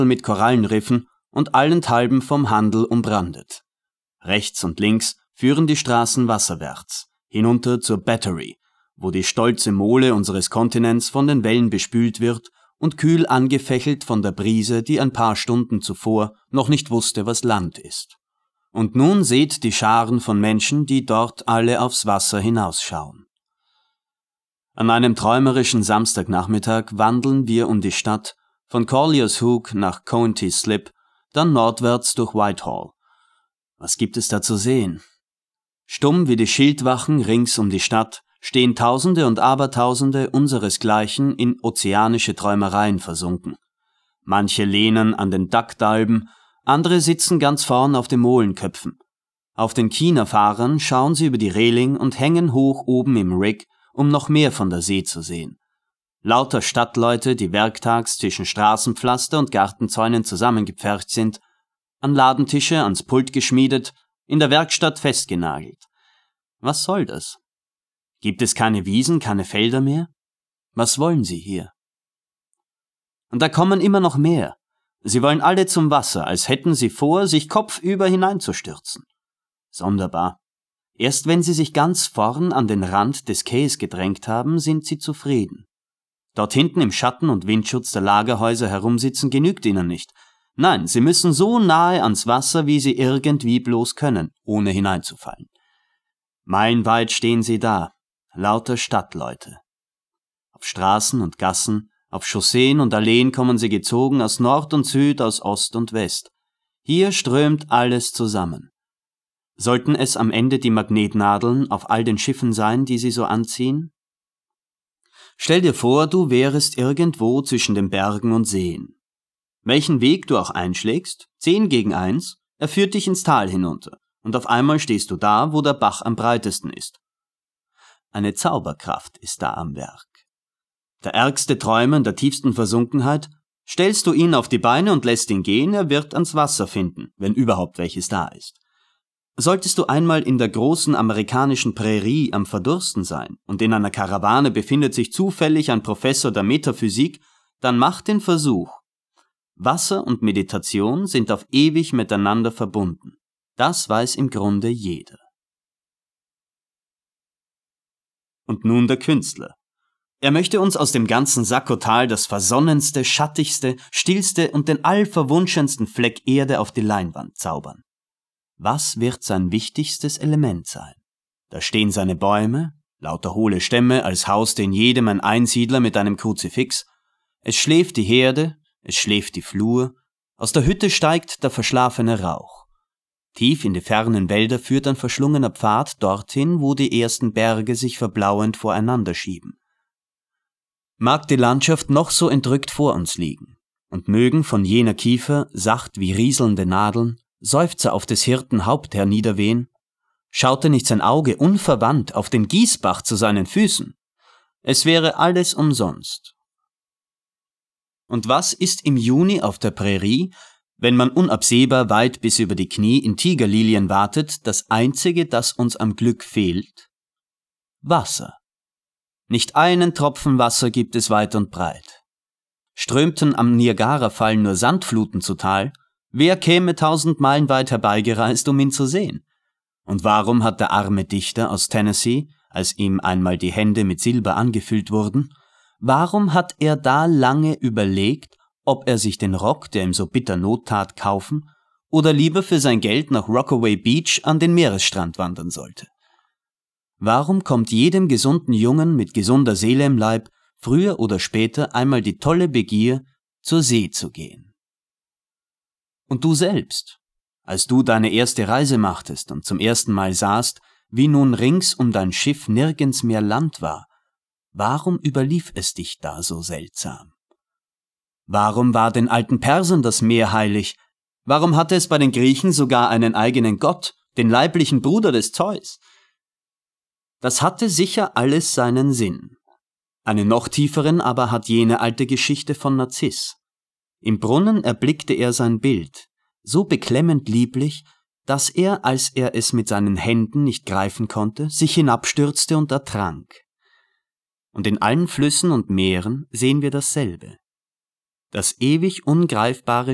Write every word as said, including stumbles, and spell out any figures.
mit Korallenriffen und allenthalben vom Handel umbrandet. Rechts und links führen die Straßen wasserwärts, hinunter zur Battery, wo die stolze Mole unseres Kontinents von den Wellen bespült wird und kühl angefächelt von der Brise, die ein paar Stunden zuvor noch nicht wusste, was Land ist. Und nun seht die Scharen von Menschen, die dort alle aufs Wasser hinausschauen. An einem träumerischen Samstagnachmittag wandeln wir um die Stadt, von Colliers Hook nach County Slip, dann nordwärts durch Whitehall. Was gibt es da zu sehen? Stumm wie die Schildwachen rings um die Stadt stehen Tausende und Abertausende unseresgleichen in ozeanische Träumereien versunken. Manche lehnen an den Dackdalben, andere sitzen ganz vorn auf den Molenköpfen. Auf den China-Fahrern schauen sie über die Reling und hängen hoch oben im Rig, um noch mehr von der See zu sehen. Lauter Stadtleute, die werktags zwischen Straßenpflaster und Gartenzäunen zusammengepfercht sind, an Ladentische ans Pult geschmiedet, in der Werkstatt festgenagelt. Was soll das? Gibt es keine Wiesen, keine Felder mehr? Was wollen sie hier? Und da kommen immer noch mehr. Sie wollen alle zum Wasser, als hätten sie vor, sich kopfüber hineinzustürzen. Sonderbar. Erst wenn sie sich ganz vorn an den Rand des Quais gedrängt haben, sind sie zufrieden. Dort hinten im Schatten und Windschutz der Lagerhäuser herumsitzen genügt ihnen nicht. Nein, sie müssen so nahe ans Wasser, wie sie irgendwie bloß können, ohne hineinzufallen. Meilenweit stehen sie da, lauter Stadtleute. Auf Straßen und Gassen, auf Chausseen und Alleen kommen sie gezogen aus Nord und Süd, aus Ost und West. Hier strömt alles zusammen. Sollten es am Ende die Magnetnadeln auf all den Schiffen sein, die sie so anziehen? Stell dir vor, du wärest irgendwo zwischen den Bergen und Seen. Welchen Weg du auch einschlägst, zehn gegen eins, er führt dich ins Tal hinunter, und auf einmal stehst du da, wo der Bach am breitesten ist. Eine Zauberkraft ist da am Werk. Der ärgste Träumer in der tiefsten Versunkenheit, stellst du ihn auf die Beine und lässt ihn gehen, er wird ans Wasser finden, wenn überhaupt welches da ist. Solltest du einmal in der großen amerikanischen Prärie am Verdursten sein und in einer Karawane befindet sich zufällig ein Professor der Metaphysik, dann mach den Versuch. Wasser und Meditation sind auf ewig miteinander verbunden. Das weiß im Grunde jeder. Und nun der Künstler. Er möchte uns aus dem ganzen Sakkotal das versonnenste, schattigste, stillste und den allverwunschensten Fleck Erde auf die Leinwand zaubern. Was wird sein wichtigstes Element sein? Da stehen seine Bäume, lauter hohle Stämme, als hauste in jedem ein Einsiedler mit einem Kruzifix. Es schläft die Herde, es schläft die Flur, aus der Hütte steigt der verschlafene Rauch. Tief in die fernen Wälder führt ein verschlungener Pfad dorthin, wo die ersten Berge sich verblauend voreinander schieben. Mag die Landschaft noch so entrückt vor uns liegen, und mögen von jener Kiefer, sacht wie rieselnde Nadeln, Seufzer auf des Hirten Haupt herniederwehen, schaute nicht sein Auge unverwandt auf den Gießbach zu seinen Füßen. Es wäre alles umsonst. Und was ist im Juni auf der Prärie, wenn man unabsehbar weit bis über die Knie in Tigerlilien wartet, das Einzige, das uns am Glück fehlt? Wasser. Nicht einen Tropfen Wasser gibt es weit und breit. Strömten am Niagarafall nur Sandfluten zutal, wer käme tausend Meilen weit herbeigereist, um ihn zu sehen? Und warum hat der arme Dichter aus Tennessee, als ihm einmal die Hände mit Silber angefüllt wurden, warum hat er da lange überlegt, ob er sich den Rock, der ihm so bitter Not tat, kaufen oder lieber für sein Geld nach Rockaway Beach an den Meeresstrand wandern sollte? Warum kommt jedem gesunden Jungen mit gesunder Seele im Leib früher oder später einmal die tolle Begier, zur See zu gehen? Und du selbst, als du deine erste Reise machtest und zum ersten Mal sahst, wie nun rings um dein Schiff nirgends mehr Land war, warum überlief es dich da so seltsam? Warum war den alten Persern das Meer heilig? Warum hatte es bei den Griechen sogar einen eigenen Gott, den leiblichen Bruder des Zeus? Das hatte sicher alles seinen Sinn. Einen noch tieferen aber hat jene alte Geschichte von Narziss. Im Brunnen erblickte er sein Bild, so beklemmend lieblich, dass er, als er es mit seinen Händen nicht greifen konnte, sich hinabstürzte und ertrank. Und in allen Flüssen und Meeren sehen wir dasselbe. Das ewig ungreifbare